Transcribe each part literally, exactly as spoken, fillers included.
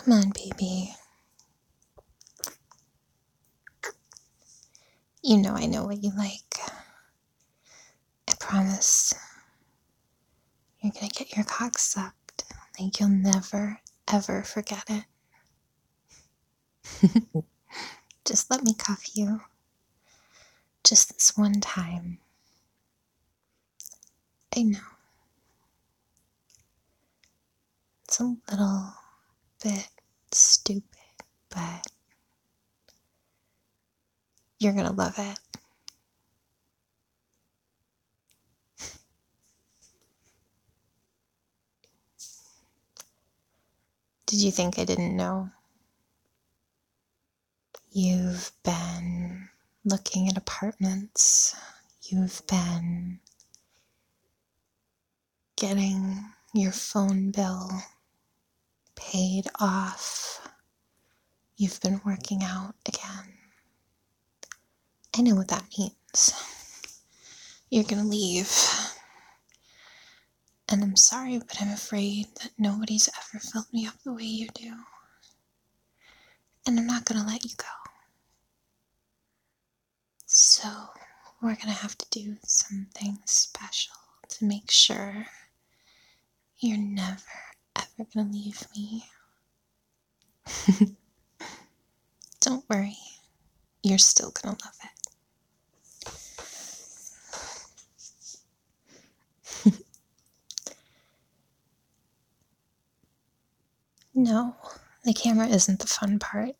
Come on, baby. You know I know what you like. I promise. You're gonna get your cock sucked. Like you'll never, ever forget it. Just let me cuff you. Just this one time. I know. It's a little bit stupid, but you're gonna love it. Did you think I didn't know? You've been looking at apartments. You've been getting your phone bill paid off. You've been working out again. I know what that means. You're gonna leave. And I'm sorry, but I'm afraid that nobody's ever filled me up the way you do. And I'm not gonna let you go. So, we're gonna have to do something special to make sure you're never, ever gonna leave me. Don't worry, you're still gonna love it. No, the camera isn't the fun part.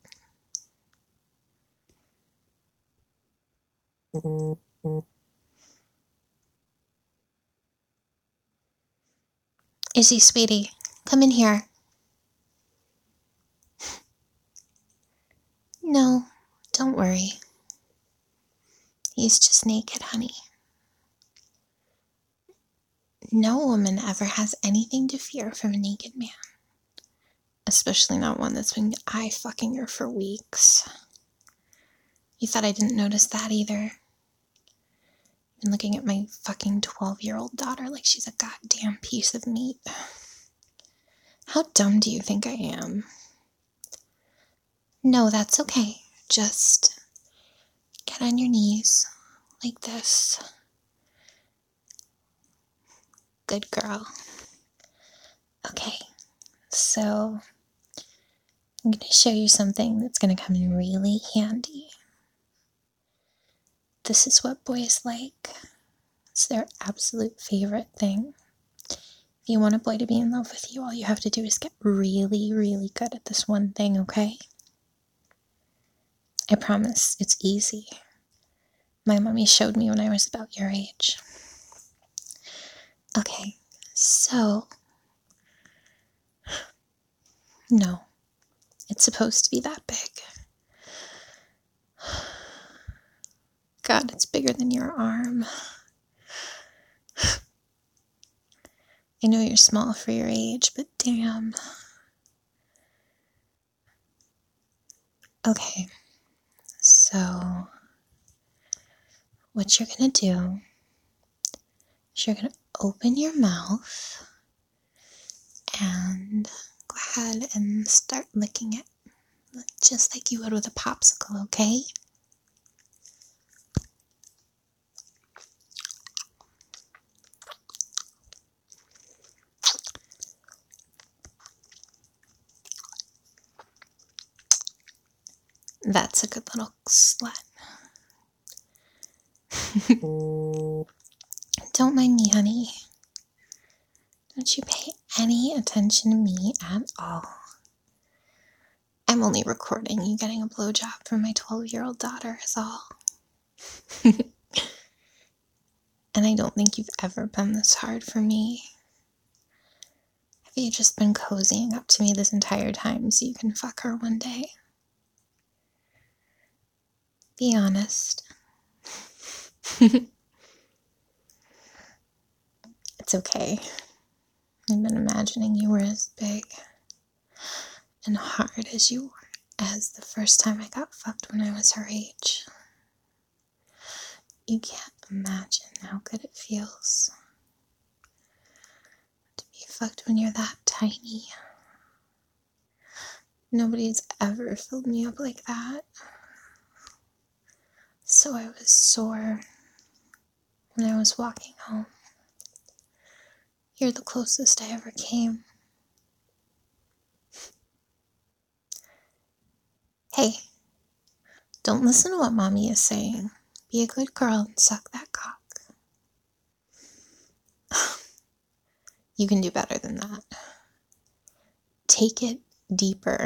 Izzy, sweetie, come in here. No, don't worry. He's just naked, honey. No woman ever has anything to fear from a naked man. Especially not one that's been eye fucking her for weeks. You thought I didn't notice that either? Been looking at my fucking twelve-year-old daughter like she's a goddamn piece of meat. How dumb do you think I am? No, that's okay. Just get on your knees like this. Good girl. Okay, so I'm going to show you something that's going to come in really handy. This is what boys like. It's their absolute favorite thing. If you want a boy to be in love with you, all you have to do is get really, really good at this one thing, okay? I promise, it's easy. My mommy showed me when I was about your age. Okay, so... No, it's supposed to be that big. God, it's bigger than your arm. I know you're small for your age, but damn. Okay, so what you're gonna do is you're gonna open your mouth and go ahead and start licking it, just like you would with a popsicle, okay? That's a good little slut. Don't mind me, honey. Don't you pay any attention to me at all. I'm only recording you getting a blowjob from my twelve-year-old daughter is all. And I don't think you've ever been this hard for me. Have you just been cozying up to me this entire time so you can fuck her one day? Be honest. It's okay. I've been imagining you were as big and hard as you were as the first time I got fucked when I was her age. You can't imagine how good it feels to be fucked when you're that tiny. Nobody's ever filled me up like that. So I was sore when I was walking home. You're the closest I ever came. Hey, don't listen to what Mommy is saying. Be a good girl and suck that cock. You can do better than that. Take it deeper.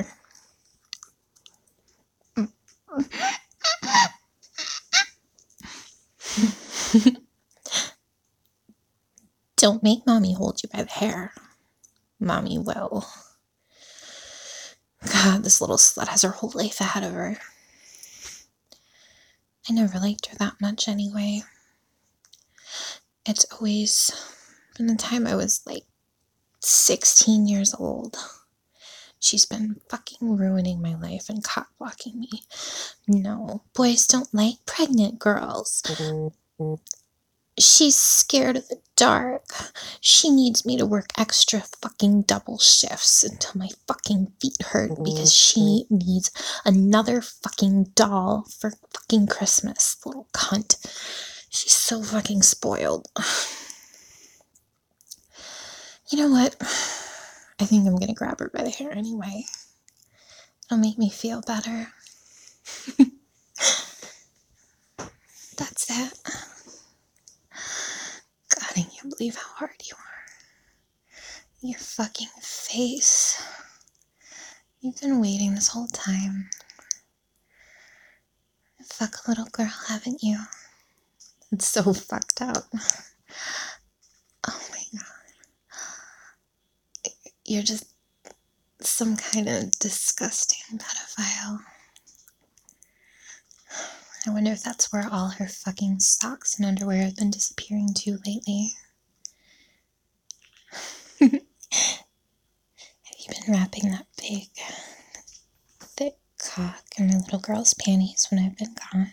Don't make Mommy hold you by the hair. Mommy will. God, this little slut has her whole life ahead of her. I never liked her that much anyway. It's always from the time I was like sixteen years old. She's been fucking ruining my life and cock blocking me. No, boys don't like pregnant girls. She's scared of the dark. She needs me to work extra fucking double shifts until my fucking feet hurt because she needs another fucking doll for fucking Christmas, little cunt. She's so fucking spoiled. You know what? I think I'm gonna grab her by the hair anyway. It'll make me feel better. That's it. God, I can't believe how hard you are. Your fucking face. You've been waiting this whole time. Fuck a little girl, haven't you? It's so fucked up. Oh my god. You're just some kind of disgusting pedophile. I wonder if that's where all her fucking socks and underwear have been disappearing to lately. Have you been wrapping that big, thick cock in my little girl's panties when I've been gone?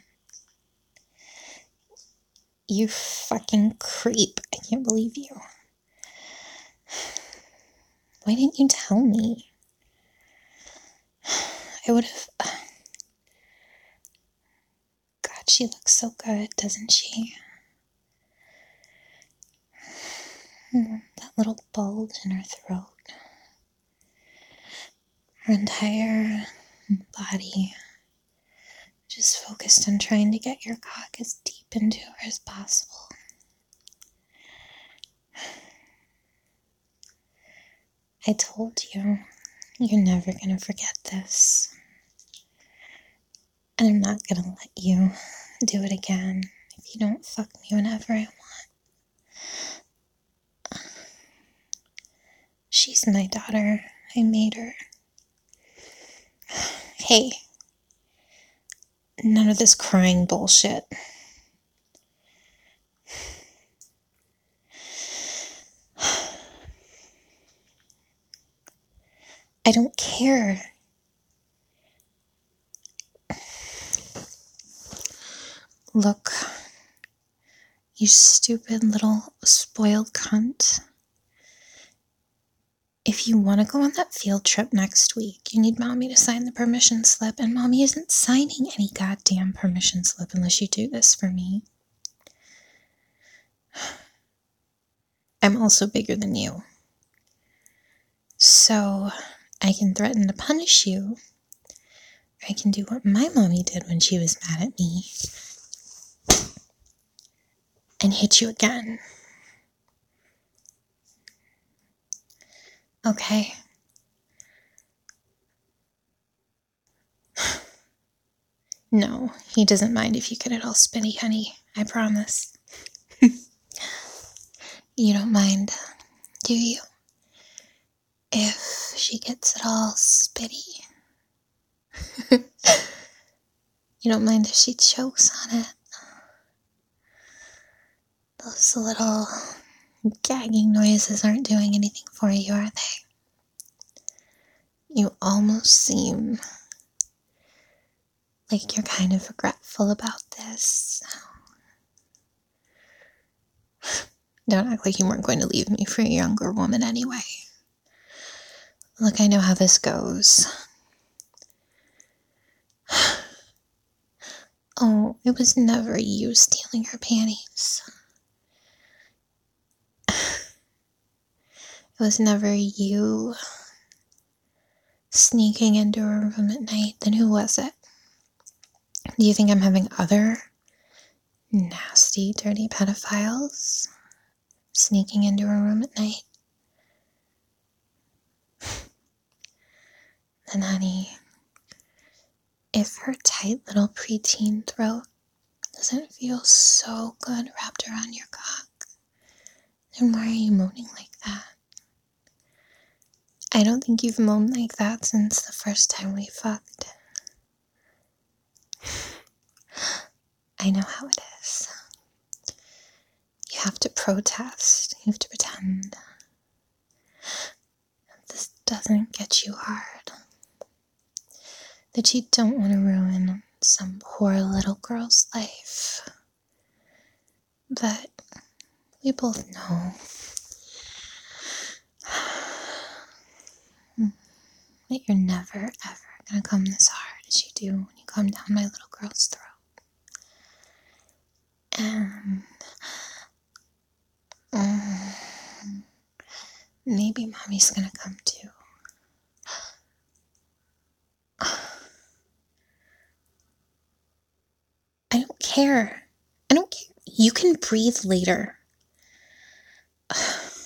You fucking creep. I can't believe you. Why didn't you tell me? I would have... God, she looks so good, doesn't she? That little bulge in her throat. Her entire body just focused on trying to get your cock as deep into her as possible. I told you, you're never gonna forget this. And I'm not gonna let you do it again if you don't fuck me whenever I want. She's my daughter. I made her. Hey, none of this crying bullshit. I don't care. Look, you stupid little spoiled cunt. If you want to go on that field trip next week, you need Mommy to sign the permission slip, and Mommy isn't signing any goddamn permission slip unless you do this for me. I'm also bigger than you. So, I can threaten to punish you, or I can do what my mommy did when she was mad at me, and hit you again. Okay? No, he doesn't mind if you get it all spinny, honey. I promise. You don't mind, do you? If she gets it all spitty. You don't mind if she chokes on it. Those little gagging noises aren't doing anything for you, are they? You almost seem like you're kind of regretful about this. Don't act like you weren't going to leave me for a younger woman anyway. Look, I know how this goes. It was never you stealing her panties. It was never you sneaking into her room at night. Then who was it? Do you think I'm having other nasty, dirty pedophiles sneaking into her room at night? Then, honey, if her tight little preteen throat doesn't feel so good wrapped around your cock, then why are you moaning like that? I don't think you've moaned like that since the first time we fucked. I know how it is. You have to protest. You have to pretend. This doesn't get you hard. That you don't want to ruin some poor little girl's life. But we both know that you're never, ever gonna come this hard as you do when you come down my little girl's throat. And um, maybe mommy's gonna come too. I don't care. I don't care. You can breathe later. I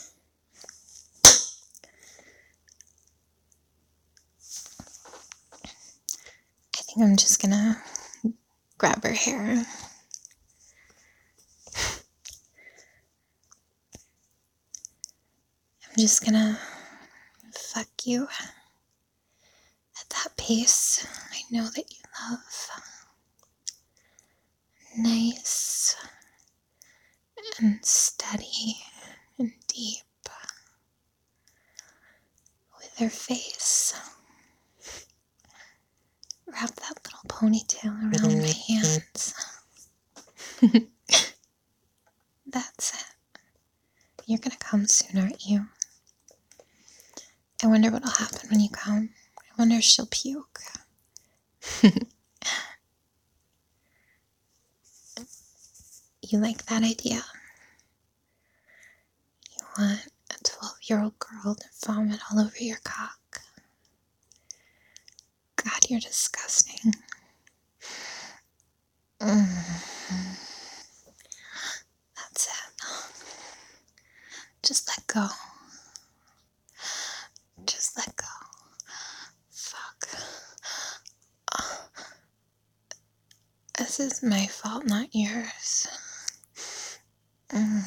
think I'm just gonna grab her hair. I'm just gonna fuck you at that pace I know that you love. Nice and steady and deep with her face. Wrap that little ponytail around my hands. That's it. You're gonna come soon, aren't you? I wonder what'll happen when you come. I wonder if she'll puke. You like that idea? You want a twelve-year-old girl to vomit all over your cock? God, you're disgusting. Mm. That's it. Just let go. Just let go. Fuck. Oh. This is my fault, not yours. Mm.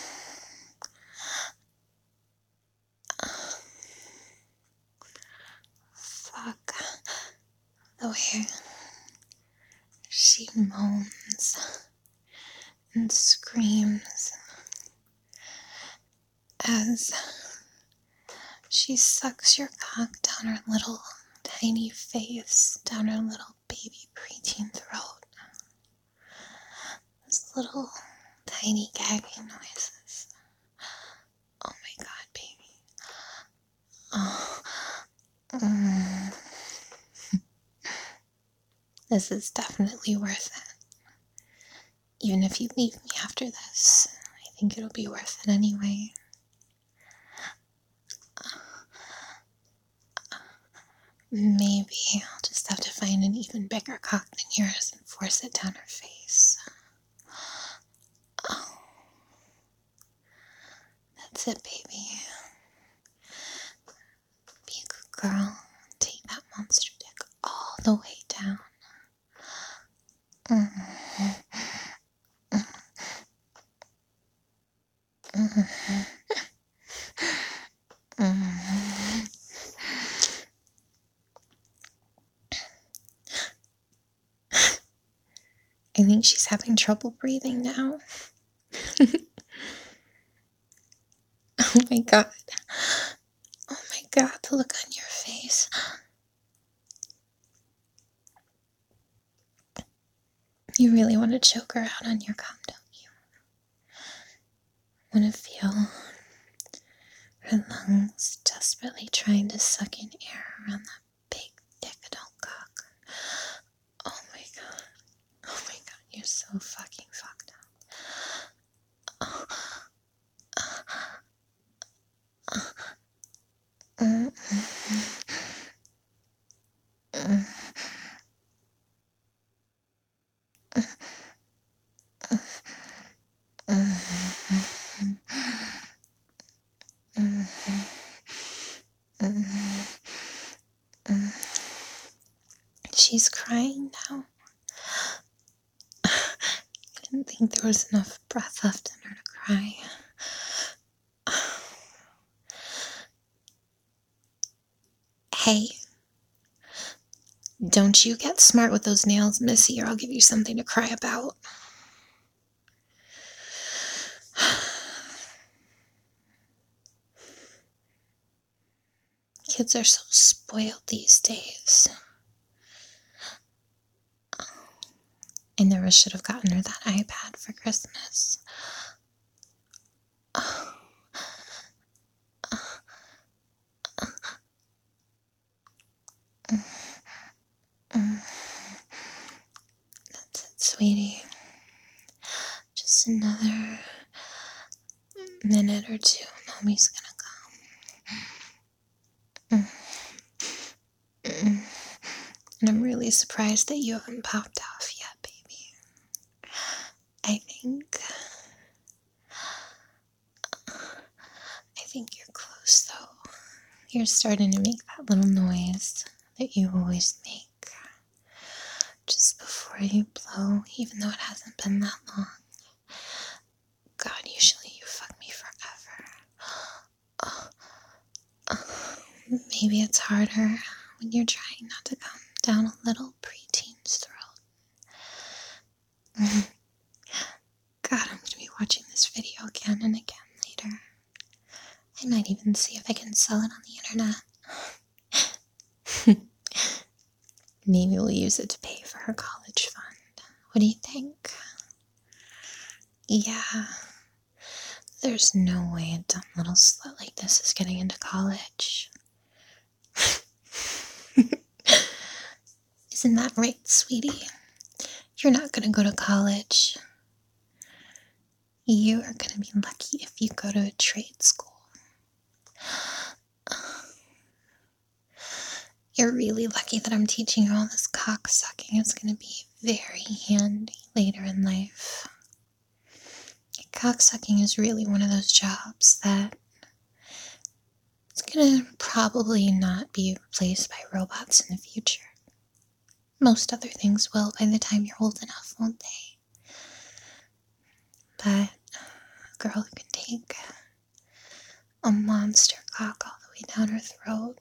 Fuck. The way she moans and screams as she sucks your cock down her little tiny face, down her little baby preteen throat. Those little tiny gagging noises. Oh my god, baby. Oh. Mm. This is definitely worth it. Even if you leave me after this, I think it'll be worth it anyway. Maybe I'll just have to find an even bigger cock than yours and force it down her face. Oh. That's it, baby. Be a good girl. Take that monster dick all the way down. Mm-hmm. Mm-hmm. Mm-hmm. I think she's having trouble breathing now. Oh my god. Oh my god, the look on your face. You really want to choke her out on your cum, don't you? Want to feel her lungs desperately trying to suck in air around that big dick adult cock. Oh my god. Oh my god, You're so fucking fucked up. She's crying now. I didn't think there was enough breath left in her to cry. Hey, don't you get smart with those nails, Missy, or I'll give you something to cry about. Kids are so spoiled these days. I never should have gotten her that iPad for Christmas. That's it, sweetie. Just another minute or two. Mommy's gonna come. And I'm really surprised that you haven't popped off yet, baby. I think... I think you're close, though. You're starting to make that little noise that you always make just before you blow, even though it hasn't been that long. God, usually you fuck me forever. Oh, oh, maybe it's harder when you're trying not to come down a little preteen's throat. God, I'm gonna be watching this video again and again later. I might even see if I can sell it on the internet. Maybe we'll use it to pay for her college fund. What do you think? Yeah. There's no way a dumb little slut like this is getting into college. Isn't that right, sweetie? You're not gonna go to college. You are gonna be lucky if you go to a trade school. You're really lucky that I'm teaching you all this cocksucking. It's gonna be very handy later in life. Cocksucking is really one of those jobs that it's gonna probably not be replaced by robots in the future. Most other things will by the time you're old enough, won't they? But a girl who can take a monster cock all the way down her throat,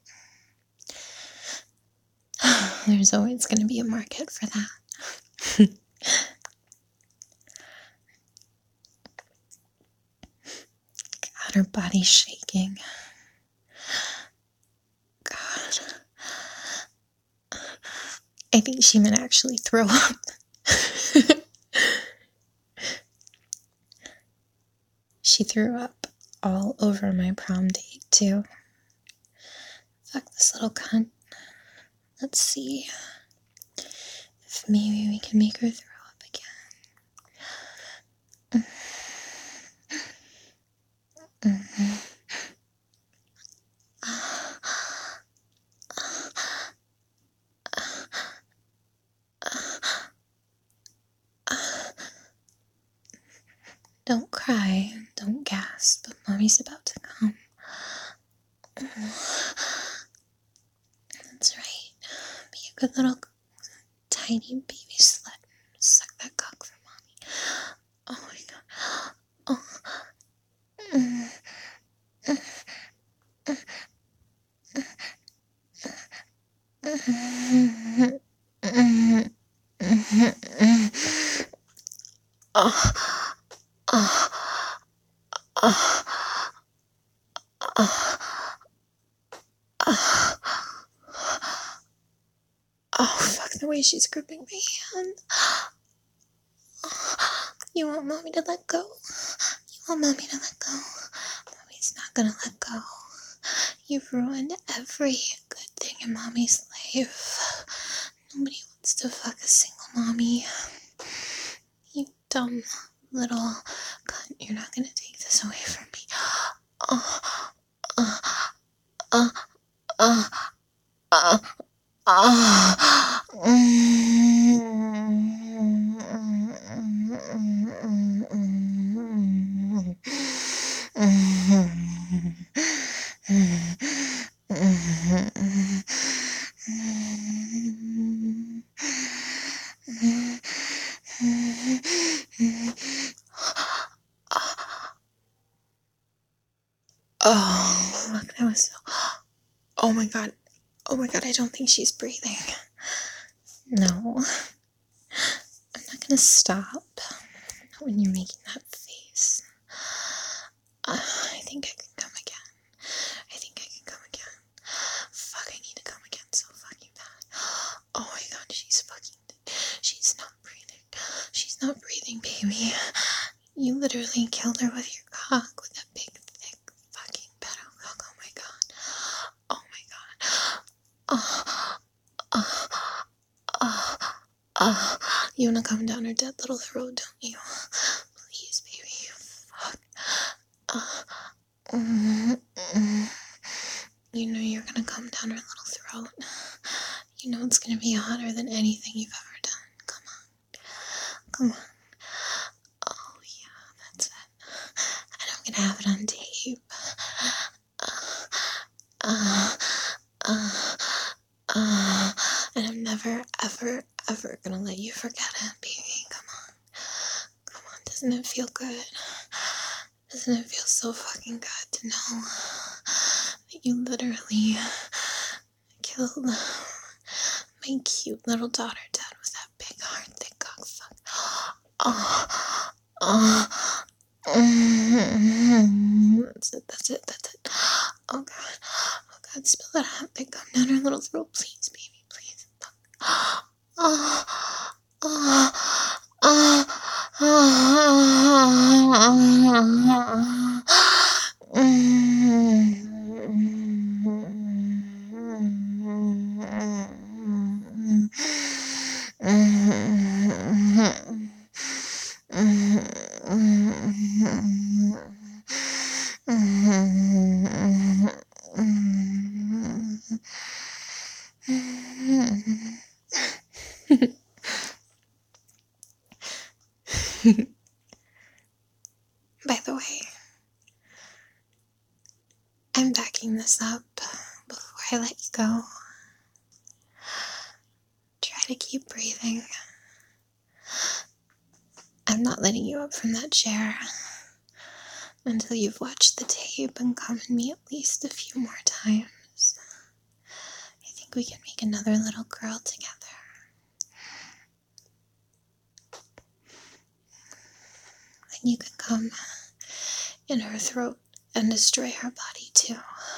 there's always going to be a market for that. God, her body's shaking. God. I think she might actually throw up. She threw up all over my prom date, too. Fuck this little cunt. Let's see if maybe we can make her throw up again. Mm-hmm. Don't cry, don't gasp, but Mommy's about to come. That's right. Be a good little tiny baby slut. Suck that cock for Mommy. Oh my god. Oh. Mm. Mm. Mm. Mm. Oh. Oh. Oh. Oh. Oh. Oh, fuck the way she's gripping my hand. You want Mommy to let go? You want Mommy to let go? Mommy's not gonna let go. You've ruined every good thing in Mommy's life. Nobody wants to fuck a single mommy. dumb little cunt. You're not gonna take this away from me. Uh, uh, uh, uh, uh, uh, Oh, fuck, that was so. Oh my god. Oh my god, I don't think she's breathing. No. I'm not gonna stop when you're making that face. Uh, I think I can come again. I think I can come again. Fuck, I need to come again so fucking bad. Oh my god, she's fucking. She's not breathing. She's not breathing, baby. You literally killed her with your cock, with that big, thick, fucking pedo cock. Oh my god. Oh my god. Oh, oh, oh, oh. You wanna come down her dead little throat, don't you? Please, baby. Fuck. Uh, mm, mm. You know you're gonna come down her little throat. You know it's gonna be hotter than anything you've ever done. Come on. Come on. Oh, yeah, that's it. And I'm gonna have it on tape. Uh, uh, uh, uh, and I'm never, ever, ever gonna let you forget it, baby. Come on. Come on. Doesn't it feel good? Doesn't it feel so fucking good to know that you literally killed my cute little daughter dead with that big hard thick cock fuck? Oh, oh, mm, that's it, that's it, that's it. Oh god, oh god, spill that hot thing, come down her little throat, please, baby, please. Oh, oh, oh, oh, By the way, I'm backing this up before I let you go. Try to keep breathing. I'm not letting you up from that chair until you've watched the tape and come and me at least a few more times. I think we can make another little girl together. And you can come in her throat and destroy her body too.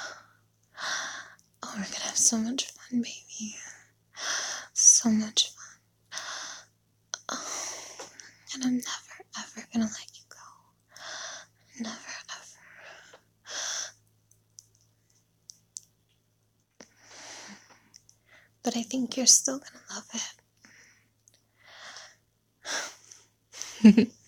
Oh, we're gonna have so much fun, baby. So much fun. Oh, and I'm never, ever gonna let you go. Never, ever. But I think you're still gonna love it.